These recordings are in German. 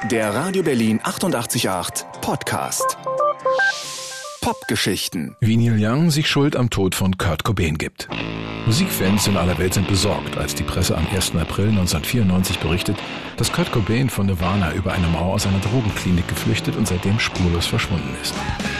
Der Radio Berlin 88.8 Podcast. Popgeschichten. Wie Neil Young sich Schuld am Tod von Kurt Cobain gibt. Musikfans in aller Welt sind besorgt, als die Presse am 1. April 1994 berichtet, dass Kurt Cobain von Nirvana über eine Mauer aus einer Drogenklinik geflüchtet und seitdem spurlos verschwunden ist.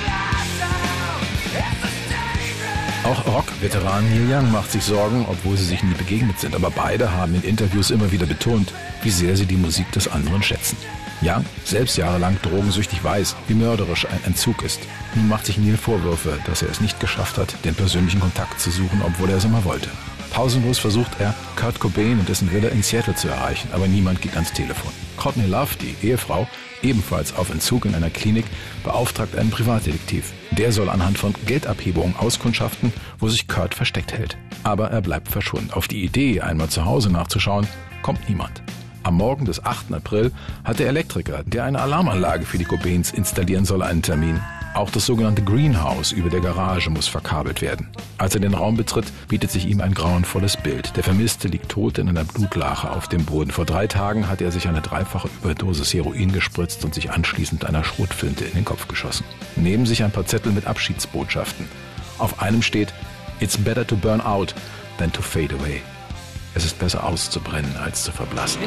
Auch Rock-Veteran Neil Young macht sich Sorgen, obwohl sie sich nie begegnet sind. Aber beide haben in Interviews immer wieder betont, wie sehr sie die Musik des anderen schätzen. Young, selbst jahrelang drogensüchtig, weiß, wie mörderisch ein Entzug ist. Nun macht sich Neil Vorwürfe, dass er es nicht geschafft hat, den persönlichen Kontakt zu suchen, obwohl er es immer wollte. Pausenlos versucht er, Kurt Cobain und dessen Villa in Seattle zu erreichen, aber niemand geht ans Telefon. Courtney Love, die Ehefrau, ebenfalls auf Entzug in einer Klinik, beauftragt einen Privatdetektiv. Der soll anhand von Geldabhebungen auskundschaften, wo sich Kurt versteckt hält. Aber er bleibt verschwunden. Auf die Idee, einmal zu Hause nachzuschauen, kommt niemand. Am Morgen des 8. April hat der Elektriker, der eine Alarmanlage für die Cobains installieren soll, einen Termin. Auch das sogenannte Greenhouse über der Garage muss verkabelt werden. Als er den Raum betritt, bietet sich ihm ein grauenvolles Bild. Der Vermisste liegt tot in einer Blutlache auf dem Boden. Vor 3 Tagen hat er sich eine 3-fache Überdosis Heroin gespritzt und sich anschließend einer Schrotflinte in den Kopf geschossen. Neben sich ein paar Zettel mit Abschiedsbotschaften. Auf einem steht: "It's better to burn out than to fade away." Es ist besser auszubrennen, als zu verblassen.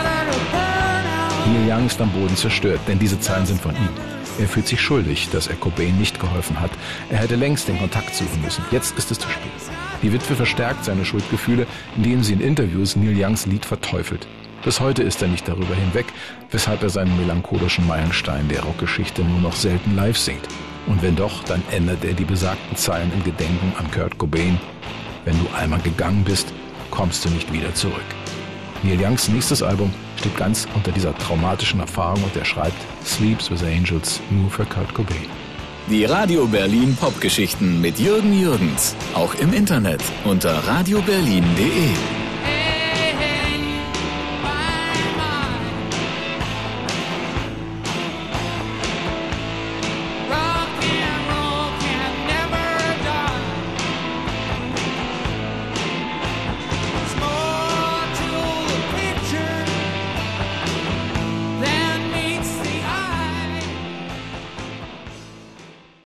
Neil Young ist am Boden zerstört, denn diese Zeilen sind von ihm. Er fühlt sich schuldig, dass er Cobain nicht geholfen hat. Er hätte längst den Kontakt suchen müssen. Jetzt ist es zu spät. Die Witwe verstärkt seine Schuldgefühle, indem sie in Interviews Neil Youngs Lied verteufelt. Bis heute ist er nicht darüber hinweg, weshalb er seinen melancholischen Meilenstein der Rockgeschichte nur noch selten live singt. Und wenn doch, dann ändert er die besagten Zeilen im Gedenken an Kurt Cobain: "Wenn du einmal gegangen bist, kommst du nicht wieder zurück." Neil Youngs nächstes Album steht ganz unter dieser traumatischen Erfahrung und er schreibt Sleeps with Angels nur für Kurt Cobain. Die Radio Berlin Popgeschichten mit Jürgen Jürgens. Auch im Internet unter radioberlin.de.